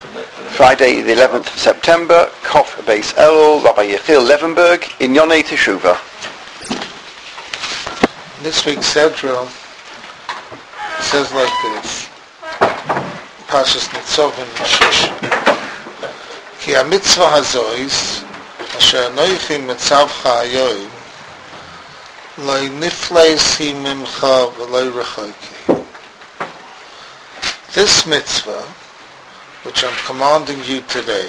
Friday the 11th of September, Kof Beis Elul, Rabbi Yechiel Levenberg, in Yonei Teshuvah. This week's Sedra says like this, Parshas Nitzavim Shish, Ki ha-mitzvah hazois, asher anoichi mitzavcha hayoim, lo nifleis hi mimcha v'lo rechoki. This mitzvah, which I'm commanding you today,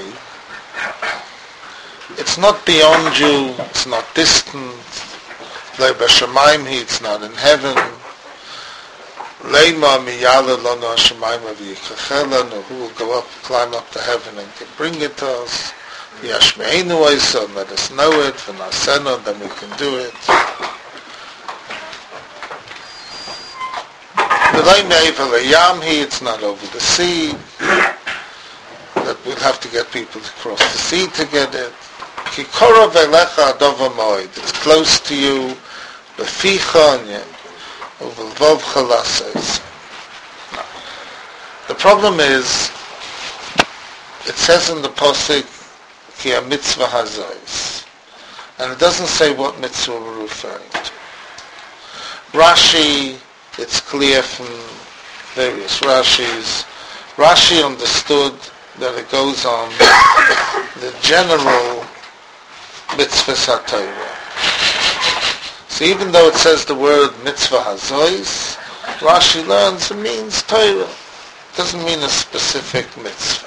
it's not beyond you, it's not distant, it's not in heaven. Who will go up, climb up to heaven and can bring it to us. Let us know it, then we can do it. It's not over the sea. That we'll have to get people to cross the sea to get it. It's close to you. The problem is, it says in the Pasuk, Ki ha-mitzvah hazois, and it doesn't say what mitzvah we're referring to. Rashi, it's clear from various Rashis. Rashi understood that it goes on the general mitzvahs ha-Torah. So even though it says the word mitzvah hazois, Rashi learns it means Torah. It doesn't mean a specific mitzvah.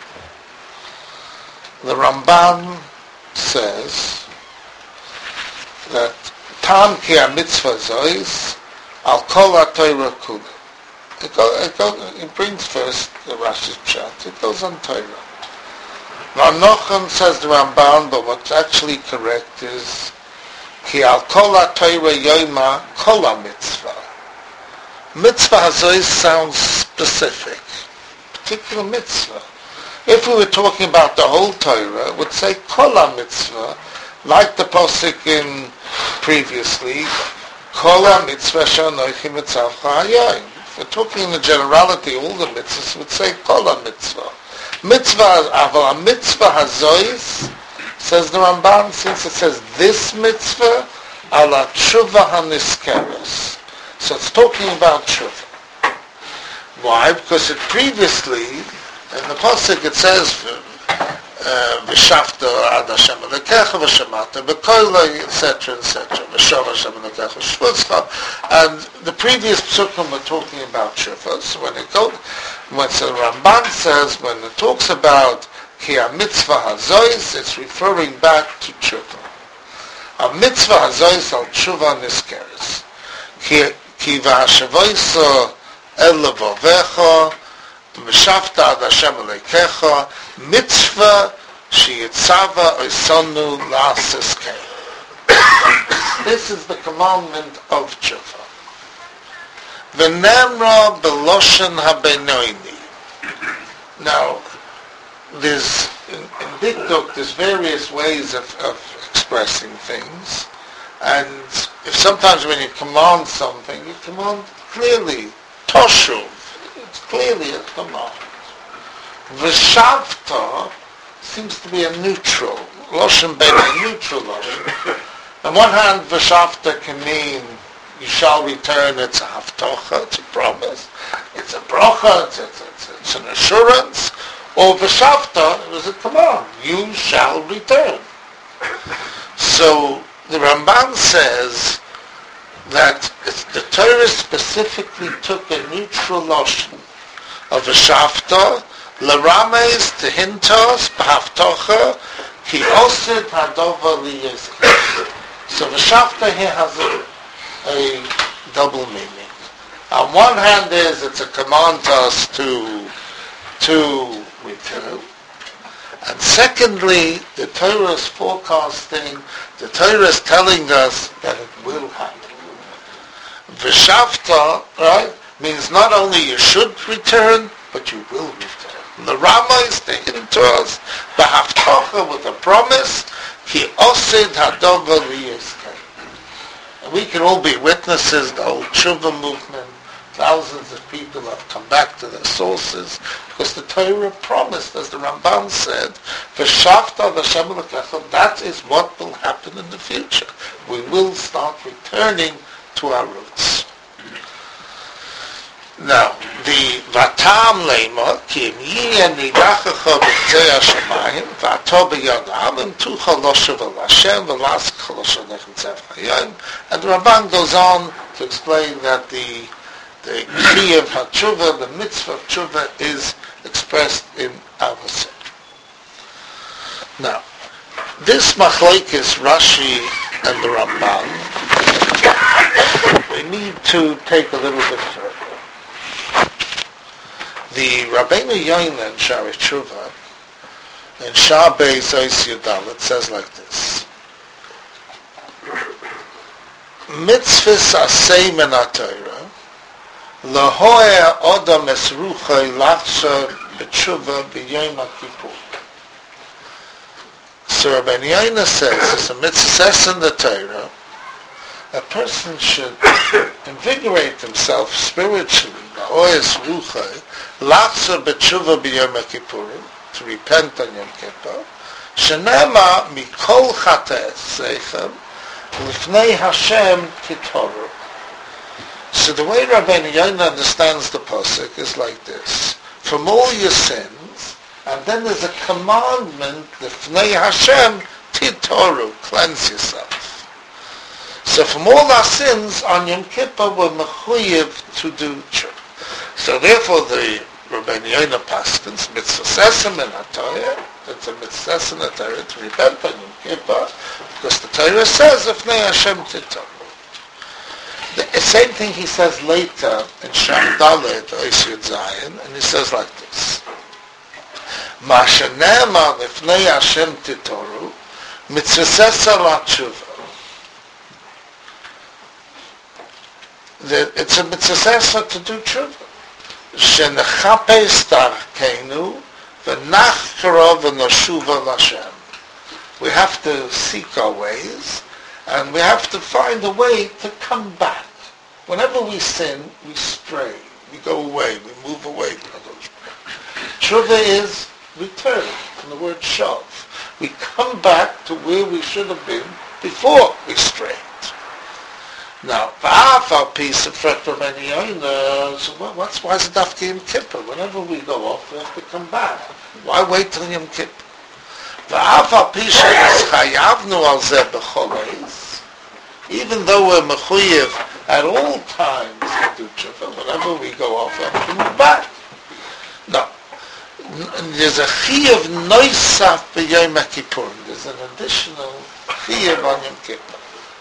The Ramban says that tam ki ha-mitzvah hazois al kol ha-Torah kula. It brings first the Rashi's pshat. It goes on Torah. Now Nochem says the Ramban, but what's actually correct is Ki al kol ha-Torah yoima kol ha-mitzvah. Mitzvah hazois sounds specific, particular mitzvah. If we were talking about the whole Torah, it would say kol ha-mitzvah, like the posuk in previously, kol ha-mitzvah she'anochi mitzavcha hayoim. If we're talking in the generality, all the mitzvahs would say kol ha-mitzvah. Mitzvah, aval ha-mitzvah hazois, says the Ramban, since it says this mitzvah, ala tshuva ha-niskeres. So it's talking about tshuva. Why? Because it previously, in the pasuk it says, v'shavta ad Hashem Elokecha v'shamata v'koiloi, etc., v'shav Hashem Elokecha shvutzcha. And the previous psukim were talking about tshuva. So when the Ramban says, when it talks about Ki ha-mitzvah hazois, it's referring back to tshuva. A mitzvah hazois al tshuva niskeres. Ki v'hashavoisa el levavecha v'shavta ad Hashem Elokecha mitzvah sheyitzava oisonu la'ases kein. This is the commandment of tshuva. V'nemra b'loshen ha-beinoini. Now, there's in Dikduk, there's various ways of expressing things, and if sometimes when you command something, you command clearly, toshuv, it's clearly a command. V'shavta seems to be a neutral, loshen ben a neutral loshen. On one hand, v'shavta can mean you shall return, it's a haftocha, it's a promise, it's a bracha, it's an assurance. Or v'shavta, it was a command. You shall return. So the Ramban says that the Torah specifically took a neutral notion of v'shavta, l'rames to hint us, b'haftocha, ki osid hadova liyezke. So v'shavta here has a double meaning. On one hand is it's a command to us to return. And secondly, the Torah is forecasting, the Torah is telling us that it will happen. V'shavta, right, means not only you should return, but you will return. The Rama is taken to us, b'haftocha, with a promise, ki osid hadova liyizkei. And we can all be witnesses, the whole tshuva movement, thousands of people have come back to their sources, because the Torah promised, as the Ramban said, V'shavta v'Hashem Elokecha, that is what will happen in the future. We will start returning to our roots. Now, the Vatam Leima, Ki im yiyeh nidachecha b'ktzei hashamayim, v'ato b'yadam, im tucha loshev el Hashem, v'laskecha loshanechem tzev hayom. And the Ramban goes on to explain that the key of HaTshuva, the mitzvah of Tshuva, is expressed in Avoseh. Now, this machlokes Rashi and the Ramban, we need to take a little bit further. The Rabbeinu Yoina in Shari Tshuva, in Shah Beis Ois Yudal, it says like this: Mitzvahs asay min haTorah, lahoer odam es ruchai lachzor b'tshuva b'yom HaKippur. So Rabbeinu Yoina says, it's a mitzvah in the Torah, a person should invigorate himself spiritually, lahoer ruchai, lachzor b'tshuva b'yom HaKippur, to repent on Yom Kippur, shenema mikol chates seichem, Lifnei Hashem Titoru. So the way Rabbeinu Yoina understands the pasuk is like this: from all your sins, and then there's a commandment, Lifnei Hashem Titoru, cleanse yourself. So from all our sins on Yom Kippur, we're mechuyev to do tshuva. So therefore, the Rabbeinu Yoina paskins mitzvah sesem in HaTorah. It's a mitzvah in the Torah to repent on Yom Kippur, because the Torah says, Ifnei Hashem Titoru. The same thing he says later in Sham Dalet, Ois Yud Zayin, and he says like this: Ma shenema Ifnei Hashem Titoru, mitzvah l'tshuva. It's a mitzvah to do tshuva. Shenechapes darkeinu, v'nachkarov v'noshuva l'Hashem. We have to seek our ways, and we have to find a way to come back. Whenever we sin, we stray, we go away, we move away. Tshuva is return, from the word shav. We come back to where we should have been before we strayed. Now, v'afal piece of Rabbeinu Yoina, so why is it after Yom Kippur? Whenever we go off, we have to come back. Why wait till Yom Kippur? Even though we're mechuyev at all times to do tshuva, whenever we go off, we have to move back. No. There's a chiyuv noisaf b'yom HaKippur. There's an additional chiyuv on Yom Kippur.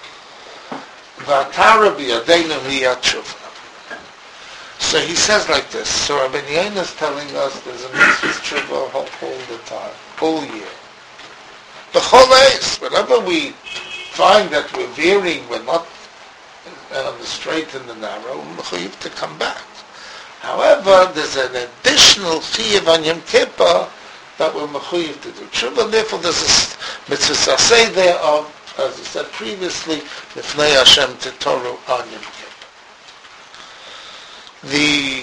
V'atara b'yadeinu hi tshuva. So he says like this. So Rabbeinu Yoina is telling us there's a mitzvah tshuva all the time, all year. The whole days, whenever we find that we're veering, we're not on the straight and the narrow, we have to come back. However, there's an additional chiyuv on Yom Kippur that we're mechuyev to do tshuva, and therefore there's a mitzvah saseh there of, as I said previously, Lifnei Hashem Titoru on Yom Kippur. The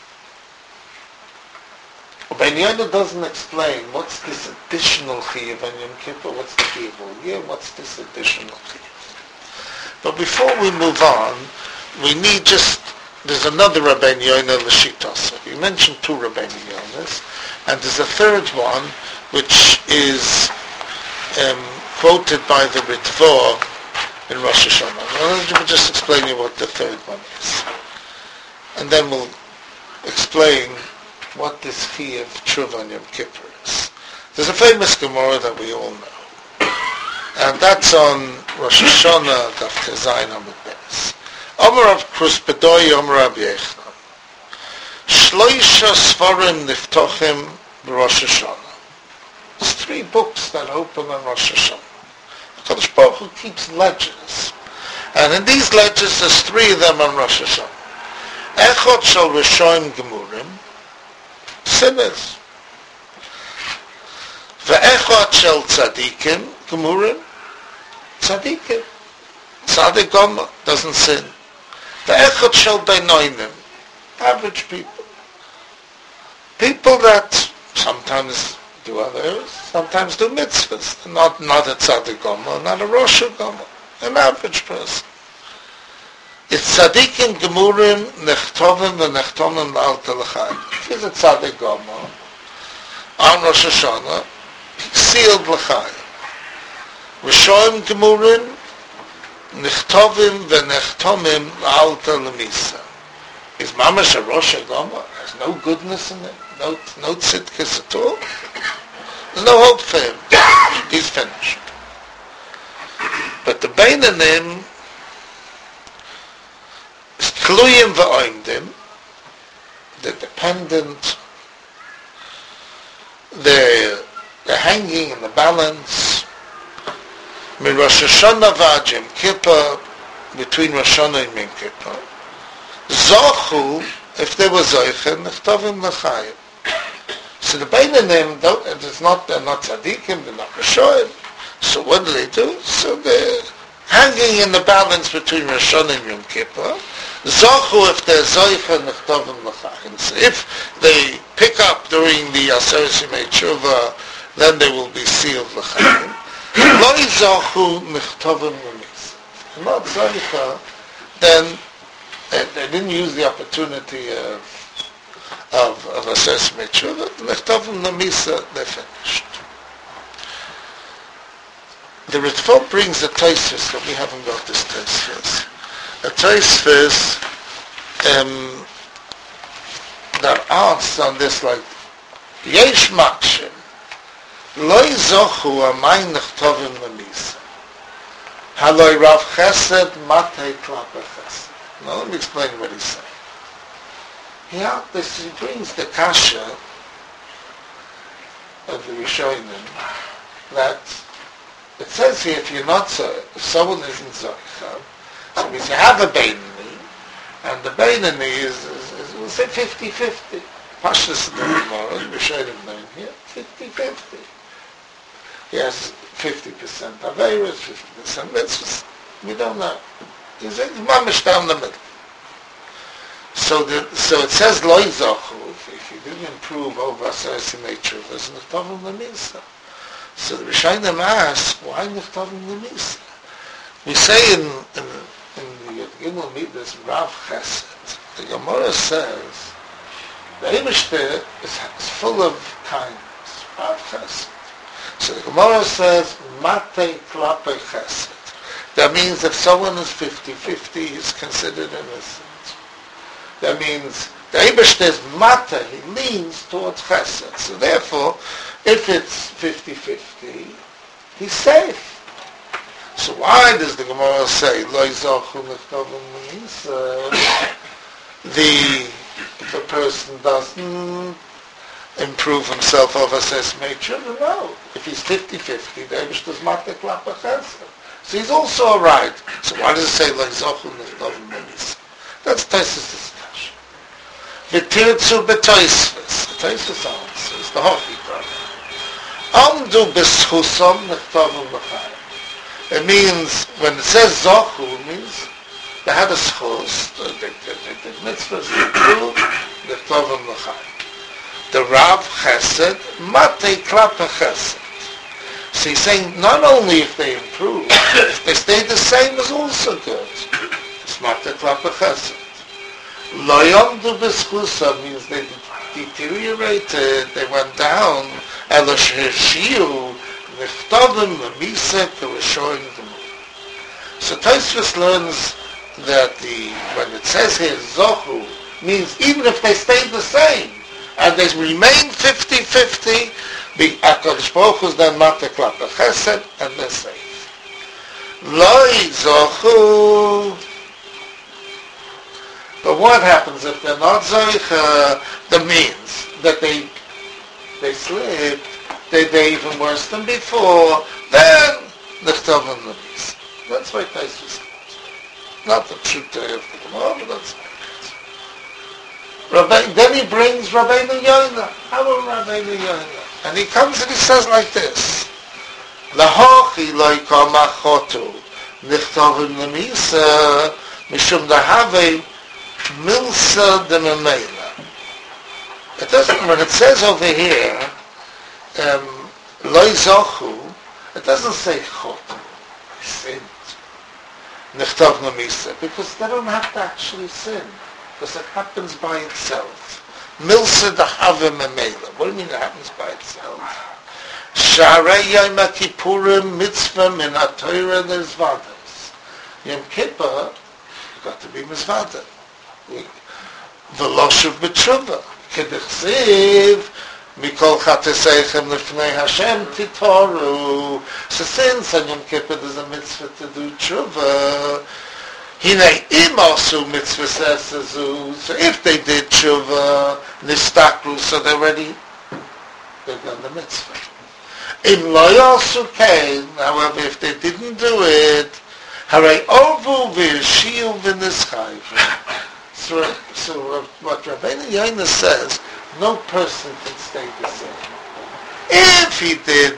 Rabbeinu Yoina doesn't explain what's this additional chiyuv on Yom Kippur, what's the chiyuv all year, what's this additional chiyuv. But before we move on, we need there's another Rabbeinu Yoina l'shitasa. You mentioned two Rabbeinu Yoinas, and there's a third one, which is quoted by the Ritva in Rosh Hashanah. Let me just explain you what the third one is. And then we'll explain what this chiyuv tshuva on Yom Kippur is. There's a famous Gemara that we all know, and that's on Rosh Hashanah, Daf Tezayin Amud Beis. Omer Rav Kruspedoy, Omer Rav Yechon. Shloisha Sfarim Niftochim b'Rosh Hashanah. There's 3 books that open on Rosh Hashanah. HaKadosh Baruch Hu keeps ledgers, and in these ledgers there's 3 of them on Rosh Hashanah. Echot shel Rishonim Gemurim, sinners. Ve'echot shel tzadikim, gemurim, tzadikim. Tzadik Gomer doesn't sin. Ve'echot shel beinonim, Average people. People that sometimes do others, sometimes do mitzvahs. Not a tzaddik gomer, not a rosh gomer. An average person. It's tzaddikim gemurim nechtovim v'nechtomim l'alta l'chaim. If he's a tzaddik gomer, on Rosh Hashanah, he's sealed l'chaim. Rishoim gemurim nechtovim v'nechtomim l'alta l'misa. Is mamash a rosh gomer? There's no goodness in it, no tzidkis at all. There's no hope for him. He's finished. But the Beinanim is tluyim v'oimdim. They're dependent. They're hanging in the balance. Min Rosh Hashanah v'ad Yom Kippur, between Rosh Hashanah and Yom Kippur. Zochu, if they were Zoichen, Nechtovim l'chayim. So the Beinanim, they're not tzaddikim, they're not Rishoim. So what do? So they're hanging in the balance between Rosh Hashanah and Yom Kippur. Zochu, if they're Zoichen, Nechtovim l'chayim. So if they pick up during the Aseret Yemei Tshuva, then they will be sealed l'chayim. Lo Zochu, Nechtovim l'mis. If they're not Zoicha, then they didn't use the opportunity of Aseret Yemei Tshuva. Nechtovim l'misa, they're finished. The Ritva brings a Tosfos, but we haven't got this Tosfos. A Tosfos that asks on this like, Yesh makshim, lo yizochu amay nechtovim l'misa. Haloi Rav Chesed matei klape Chesed. Now let me explain what he's saying. He brings the kasha of the Rishonim that it says here, if someone isn't Zoicha, so means you have a Beinani, and the Beinani is we'll say 50-50. Pashtus in the Gemara, Rishonim name here, 50-50. He has 50% Aveirus, 50% Mitzvahs. We don't know. He's mamish down the middle. So it says Lo Yizochu, if you didn't improve over Aseret Yemei Tshuva, there's Nechtovim l'misa. So the Rishonim ask, why Nechtovim l'misa? We say in the Gimel Midas Rav Chesed, the Gemara says, the Eibishter is full of kindness. Rav Chesed. So the Gemara says, Matei klape Chesed. That means if someone is 50-50, he's considered innocent. That means the Eibishter is Mata, he leans towards Chesed. So therefore, if it's 50-50, he's safe. So why does the Gemara say, Lo yizochu nechtovim l'misa? If a person doesn't improve himself over Aseret Yemei Tshuva, no. If he's 50-50, the Eibishter is Mata klape Chesed. So he's also alright. So why does it say Lo yizochu nechtovim l'misa? That's Tosfos discussion. V'tirtzu b'Tosfos. The Tosfos answers, the Hochi brother. Amdu b'schusom nechtovim l'chayim. It means, when it says Zochu, it means they had a schus, the mitzvahs improved, nechtovim l'chayim. The Rav Chesed, matei klape Chesed. So he's saying, not only if they improve, if they stay the same is also good. It's matei klape Chesed. Lo yomdu b'schusa means they deteriorated, they went down, elo shehirshiu, nechtovim l'misa k'rishoim gemur. So Tosfos learns that when it says here Zochu, means even if they stay the same, and they remain 50-50, the HaKadosh Baruch Hu is then matei klape Chesed, and they're safe. Lo yizochu. But what happens if they're not Zoicha? That means that they slipped, they're even worse than before, then Nechtovim l'misa. That's why Tosfos calls it. Not the truth of the Gemara, but that's why. Then he brings Rabbeinu Yonah. How about Rabbeinu Yonah? And he comes and he says like this, Lahochi lo yikamachotu Nechtovim l'misa mishum dahave milsa de memela. It doesn't, when it says over here, loy zochu, it doesn't say chot, sinned, nechtav namisa, because they don't have to actually sin, because it happens by itself. Milsa de have memela. What do you mean it happens by itself? Sharei Yom Kippurim mitzvah min ha-Torah l'zvadas. Yom Kippur, you got to be mizvada. V'lo shuv b'tshuva. K'dichsiv, mikol chateseichem lefnei Hashem titoru. So since on Yom Kippur there's a mitzvah to do tshuva, Hinei im asu mitzvah sesazu. So if they did tshuva, nistakru, so they've done the mitzvah. Im lo yasu kein, however, if they didn't do it, harei ovu v'yishiu v'nischayvu. So what Rabbeinu Yoina says, no person can stay the same. If he did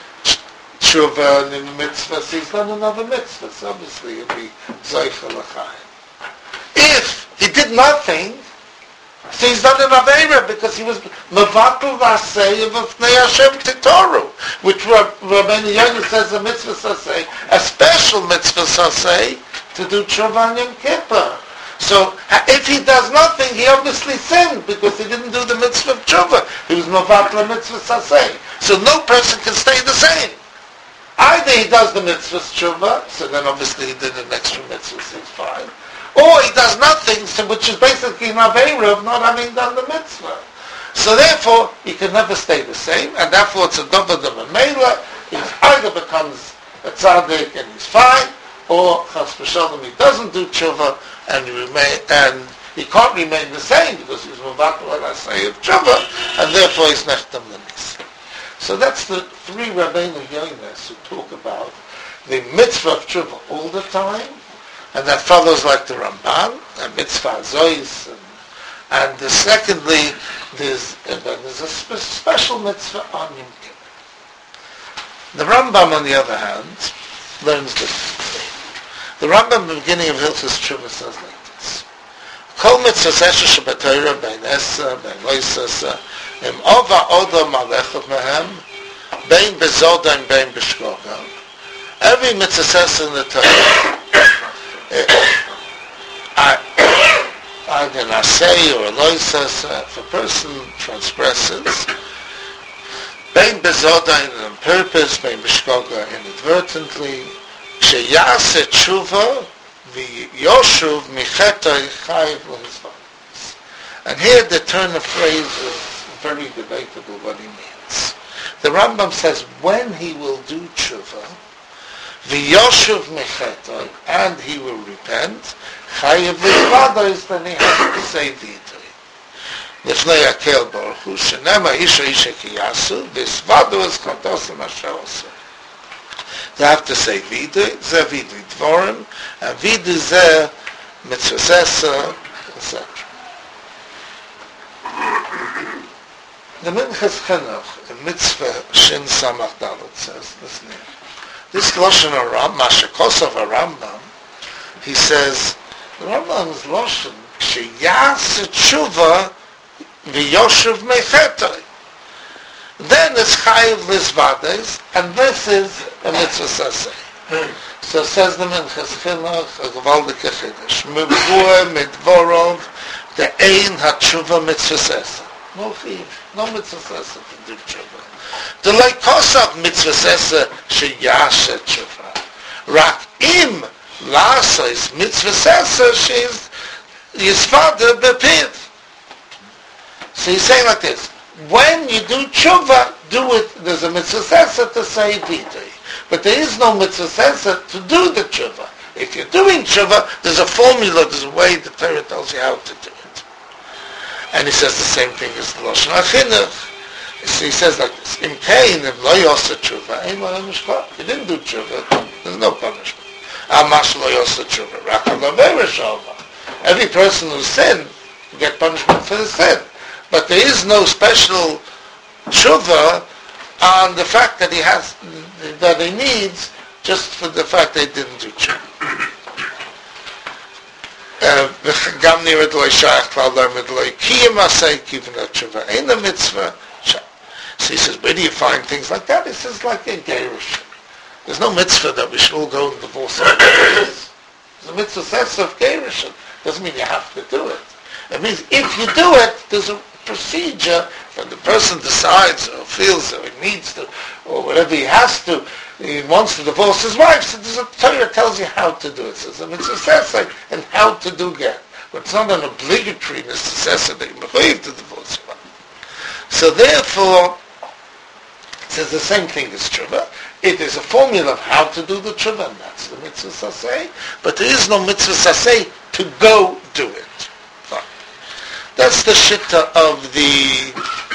tshuva in the mitzvah, so he's done another mitzvah, so obviously he'll be zoicha l'chaim. If he did nothing, so he's done an aveira because he was mevatel v'asei v'fnei Hashem titoru, which Rabbeinu Yoina says a mitzvah sasei, a special mitzvah sasei to do tshuva on Yom Kippur. So if he does nothing, he obviously sinned because he didn't do the mitzvah of tshuva. He was mevatel mitzvah sasei. So no person can stay the same. Either he does the mitzvah tshuva, so then obviously he did an extra mitzvah, so he's fine. Or he does nothing, so which is basically an aveira of not having done the mitzvah. So therefore, he can never stay the same, and therefore it's a double de memela. He either becomes a tzaddik and he's fine, or chas v'shalom he doesn't do tshuva and he can't remain the same because he's mevatel v'asei of tshuva, and therefore he's nechtam l'nis. So that's the three Rabbeinu Yonas who talk about the mitzvah of tshuva all the time, and that follows like the Ramban, and mitzvah zois, and secondly, there's a special mitzvah on Yom Kippur. The Rambam, on the other hand, learns differently. The Rambam, in the beginning of Hilchos Tshuva, says like this: Kol mitzvah esher shebetorah bein esa, bein loisesa, im ova oda malechot mehem, bein bezoda and bein b'shkoga. Every mitzvah in the Torah, either an asay or a loisesa, if a person transgresses, bein bezoda on purpose, bein b'shkoga inadvertently, sheyase tshuva v'yoshuv michetoi chayiv l'hizvadas. And here the turn of phrase is very debatable what he means. The Rambam says when he will do tshuva, v'yoshuv michetoi, and he will repent, chayiv l'hizvadas, then he has to say vidui. Lifnei akel baruch hu, shenema isha isha ki yasu, v'hizvadu es chatos l'masher oseh. They have to say vidui, ze vidui dvorim, and vidui ze mitzvah, etc. The Minchas Chinuch, in mitzvah Shin Samach Dalet says, listen here. This Lashon Aram, Mashakosov Rambam, he says, the Rambam's Lashon, sheyas tshuva v'yoshuv mechetoi. Then it's chayiv l'zvades, and this is a mitzvah saseh. So says the Minchas Chinuch, a gewaldige chiddush, mevua midvorov, the ein ha-tshuva mitzvah saseh. No chiv, no mitzvah saseh to do tshuva. The leikosav mitzvah saseh sheyaseh tshuva. Rak im lasos mitzvah saseh she's yisvada bepiv. So he's saying like this: when you do tshuva, do it. There's a mitzvah sesa to say vidui, but there is no mitzvah sesa to do the tshuva. If you're doing tshuva, there's a formula, there's a way the Torah tells you how to do it. And he says the same thing as the Lashon HaChinuch. So he says like this: Im kein im lo yosa tshuva, ein lo mishpat. You didn't do tshuva, there's no punishment. Amash lo yosa tshuva, rak halavera shalva. Every person who sinned will get punishment for the sin. But there is no special tshuva on the fact that he needs just for the fact that he didn't do tshuva. וגם נראית לא שייך כלל למד לא קיים עשה כיוון התשובה. אין המצווה. So he says, where do you find things like that? He says, like in Gerush. There's no mitzvah that we should all go and divorce our parents. The mitzvah says of Gerush. Doesn't mean you have to do it. It means if you do it, there's a procedure when the person decides or feels that he needs to, or whatever he has to, he wants to divorce his wife, so there's a Torah tells you how to do it. So the mitzvah says and how to do get. But it's not an obligatory necessity to divorce your wife. So therefore, it says the same thing as tshuva. It is a formula of how to do the tshuva, and that's the mitzvah saseh. But there is no mitzvah saseh to go do it. Fine. That's the shitta of the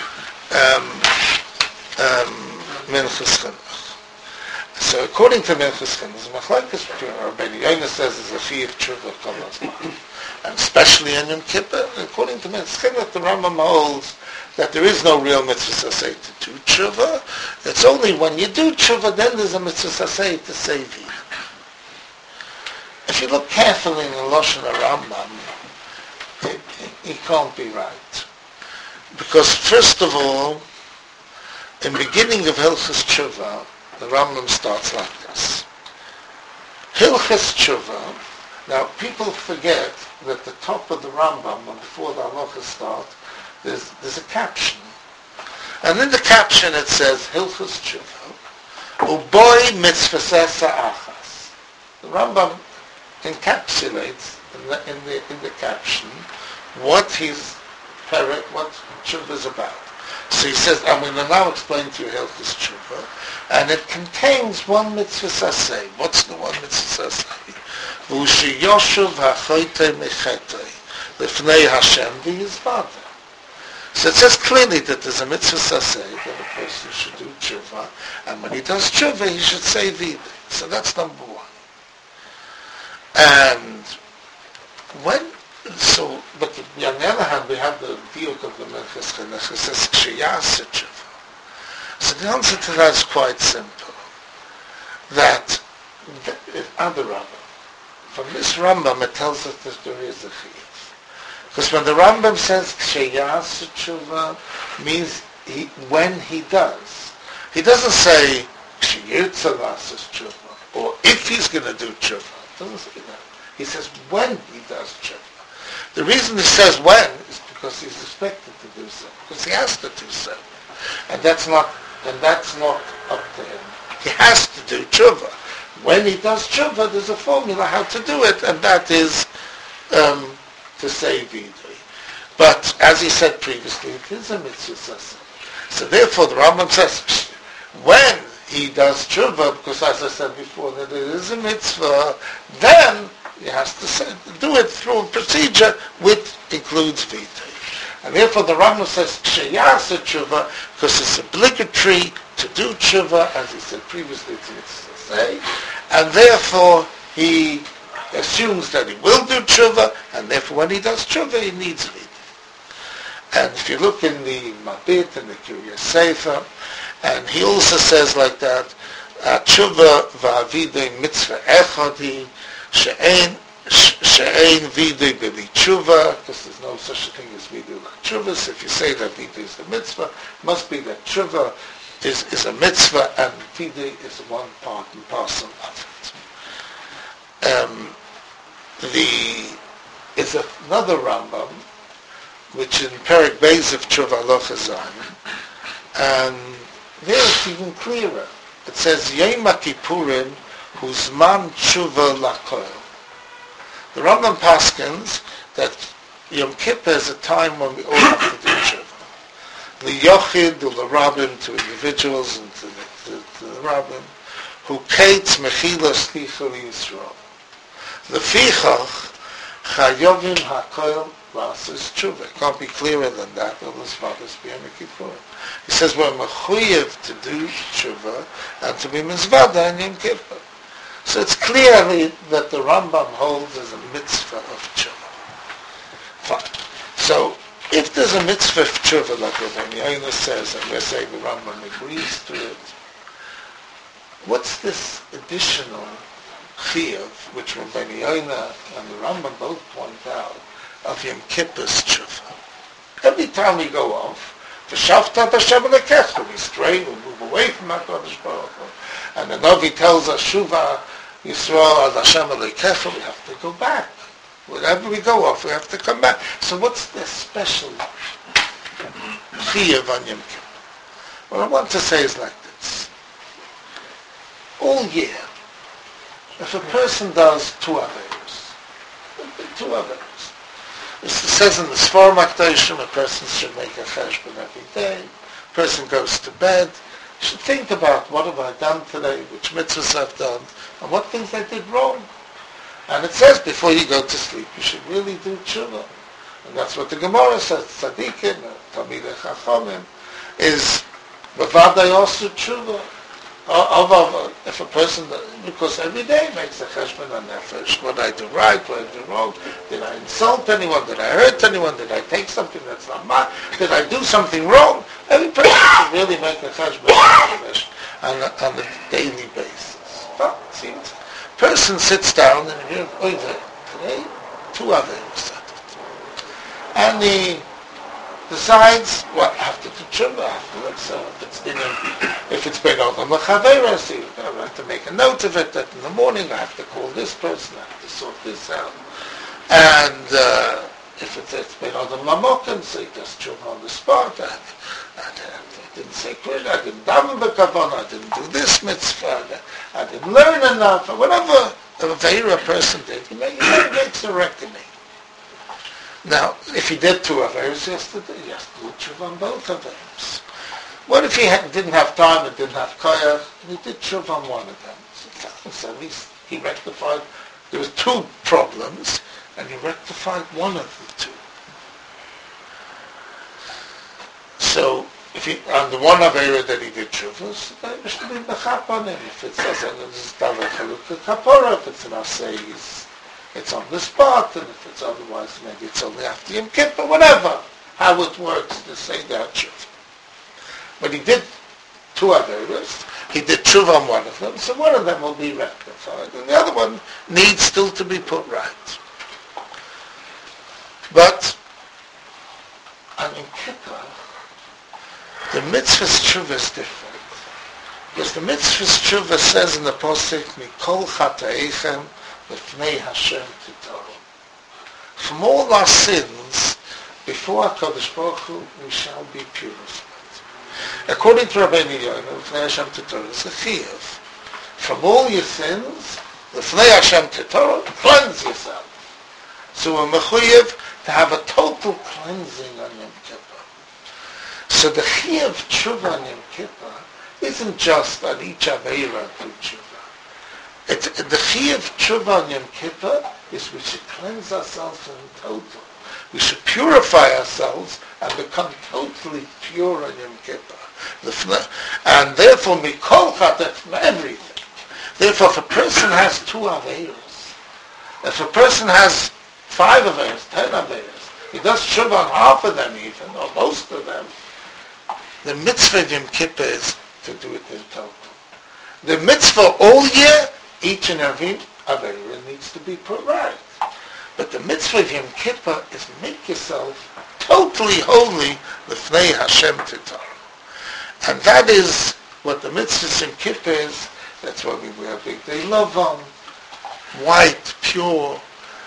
Minchas Chinuch. So according to Minchas Chinuch, Machlokes Rabbeinu Yonah says is a chiyuv tshuva kol hazman, and especially in Yom Kippur. According to Minchas Chinuch, the Rambam holds that there is no real mitzvah saseh to do tshuva. It's only when you do tshuva, then there's a mitzvah saseh to say v'yah. If you look carefully in the Lashon Rambam, it can't be right. Because first of all, in the beginning of Hilchas Tshuva, the Rambam starts like this. Hilchas Tshuva, now people forget that the top of the Rambam, before the halachas start, there's a caption. And in the caption it says, Hilchas Tshuva, Uboy mitzvasesa achas. The Rambam encapsulates in the caption what Tshuva is about. So he says, I'm going to now explain to you Hilchas Tshuva, and it contains one mitzvah saseh. What's the one mitzvah saseh? V'ushi yoshuv ha'choyte mechetei lifnei Hashem v'yizvada. So it says clearly that there's a mitzvah saseh, that a person should do tshuva, and when he does tshuva, he should say vidui. So that's number one. And but on the other hand, we have the diuk of the Minchas Chinuch, it says ksheyaseh tshuva. So the answer to that is quite simple. That other Rambam, from this Rambam, it tells us that there is a chiyuv. Because when the Rambam says ksheyaseh tshuva, means when he does. He doesn't say ksheyirtza la'asos tshuva, or if he's going to do tshuva. He doesn't say that. He says when he does tshuva. The reason he says when is because he's expected to do so, because he has to do so, and that's not up to him. He has to do tshuva. When he does tshuva, there's a formula how to do it, and that is to say vidui. But as he said previously, it is a mitzvah saseh. So therefore, the Rambam says when he does tshuva, because as I said before, that it is a mitzvah, then he has to do it through a procedure which includes vidui. And therefore the Rambam says ksheyaseh tshuva, because it's obligatory to do tshuva, as he said previously, it's a mitzvah saseh, and therefore he assumes that he will do tshuva, and therefore when he does tshuva, he needs vidui. And if you look in the Mabit and the Kiryas Sefer, and he also says like that, tshuva v'avidui mitzvah echadi, she'ein vidui b'li tshuva, because there's no such a thing as vidui like tshuva. So if you say that vidui is a mitzvah, it must be that tshuva is a mitzvah, and vidui is one part and parcel of it. It's another Rambam, which in Perek Beis of Tshuva Halacha Zayin, and there it's even clearer. It says Yom Kippurim huzman tshuva lakoil. The Rambam paskins that Yom Kippur is a time when we all have to do tshuva. Liyochid u'larabbim, to individuals and to the rabbim, who kates mechila slicha liyisrael. Lefichach chayovim hakoil la'asos tshuva. It can't be clearer than that. All this fathers be Yom Kippur. He says we're mechuyev to do tshuva and to be mizvada in Yom Kippur. So it's clearly that the Rambam holds as a mitzvah of tshuva. Fine. So if there's a mitzvah of tshuva, like Rabbeinu Yonah says, and we're saying the Rambam agrees to it, what's this additional chiyuv, which Rabbeinu Yoina and the Rambam both point out, of Yom Kippur's tshuva. Every time we go off, V'shavta Hashem lekecha, we stray, we move away from HaKadosh Baruch Hu. And the Navi tells us, Shuva Yisrael ad Hashem lekecha, we have to go back. Whenever we go off, we have to come back. So what's the special chiyuv on Yom Kippur? What I want to say is like this. All year, if a person does two averos, it says in the Sforim HaKadoshim, a person should make a cheshbon every day. A person goes to bed, should think about what have I done today, which mitzvahs I've done, and what things I did wrong. And it says before you go to sleep, you should really do tshuva. And that's what the Gemara says, tzaddikim, tamidei chachamim, is b'vaday osu tshuva. If a person, because every day makes a cheshbon on nefesh, what I do right, what I do wrong, did I insult anyone, did I hurt anyone, did I take something that's not mine, did I do something wrong? Every person should really make a cheshbon on nefesh on a daily basis. Well, it seems, person sits down and hears, today, 2 averos. And he decides, well, I have to do tshuva afterwards, if it's been over l'chaveros, I have to make a note of it, that in the morning I have to call this person, I have to sort this out. And if it's been over l'mokim, so he does tshuva on the spot, I didn't say krid, I didn't daven b'kavana, I didn't do this mitzvah, I didn't learn enough, or whatever a Aveira person did, he makes a reckoning. Now, if he did 2 averos yesterday, he has to do tshuva on both averos. What if he didn't have time and didn't have koyach, and he did tshuva on one of them? So at least he rectified, there was 2 problems, and he rectified one of the 2. So, if he, on the one avera that he did tshuva, so there should be mechap on him. If it says that it's davar chalukah kapora, if it's an asay, it's on the spot, and if it's otherwise, maybe it's only after Yom Kippur, whatever, how it works to say that tshuva. But he did 2 averos, he did tshuva on one of them, so one of them will be rectified, and the other one needs still to be put right. But on Yom Kippur, the mitzvah's tshuva is different. Because the mitzvah's tshuva says in the posuk, Mikol chataeichem L'fnei Hashem titoru. From all our sins, before HaKadosh Baruch Hu, we shall be purified. According to Rabbeinu Yoina, L'fnei Hashem titoru is a chiyuv. From all your sins, L'fnei Hashem titoru, cleanse yourself. So we're mechuyev to have a total cleansing on Yom Kippur. So the chiyuv tshuva on Yom Kippur isn't just on each aveira to tshuva. The chiyuv tshuva on Yom Kippur is we should cleanse ourselves in total. We should purify ourselves and become totally pure on Yom Kippur. And therefore, mikol chata, from everything. Therefore, if a person has 2 averos, if a person has 5 averos, 10 averos, he does tshuva on half of them even, or most of them, the mitzvah of Yom Kippur is to do it in total. The mitzvah all year, each and every avera needs to be put right. But the mitzvah of Yom Kippur is make yourself totally holy l'fnei Hashem titoru. And that is what the mitzvah of Yom Kippur is. That's why we wear big day lavan, white, pure.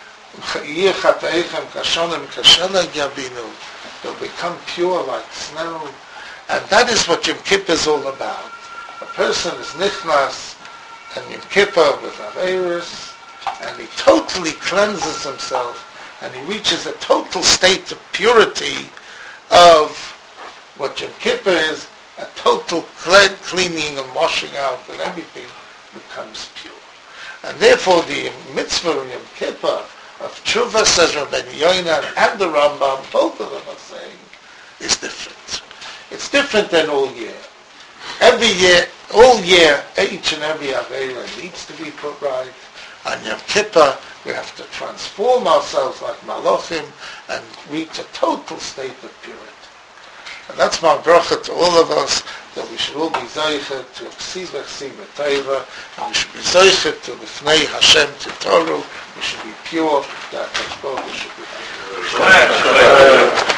They'll become pure like snow. And that is what Yom Kippur is all about. A person is nichnas and Yom Kippur with averos, and he totally cleanses himself, and he reaches a total state of purity of what Yom Kippur is, a total cleaning and washing out, and everything becomes pure. And therefore the mitzvah of Yom Kippur of tshuva, says Rabbeinu Yoina and the Rambam, both of them are saying, is different. It's different than all year. Every year, all year, each and every avera needs to be put right. On Yom Kippur, we have to transform ourselves like malachim and reach a total state of purity. And that's my bracha to all of us, that we should all be Zoichet to Ksiv Teva, and we should be Zoichet to Lifnei Hashem Titoru, we should be pure, that Hashbog should be pure.